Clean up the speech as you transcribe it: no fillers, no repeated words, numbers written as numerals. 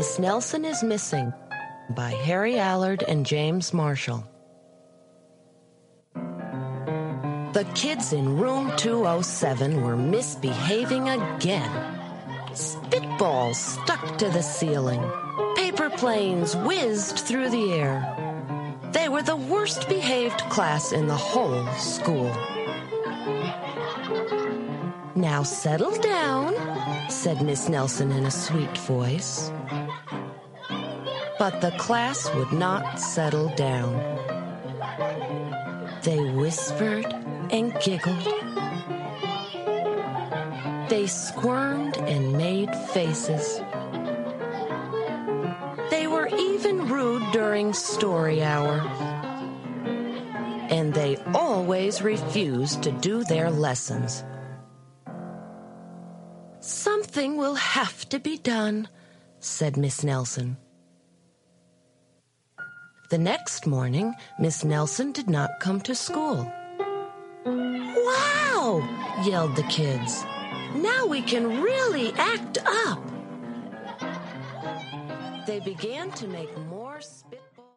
Miss Nelson is Missing by Harry Allard and James Marshall. The kids in room 207 were misbehaving again. Spitballs stuck to the ceiling. Paper planes whizzed through the air. They were the worst behaved class in the whole school. "Now settle down," said Miss Nelson in a sweet voice. But the class would not settle down. They whispered and giggled. They squirmed and made faces. They were even rude during story hour. And they always refused to do their lessons. "Something will have to be done," said Miss Nelson. The next morning, Miss Nelson did not come to school. "Wow!" yelled the kids. "Now we can really act up." They began to make more space.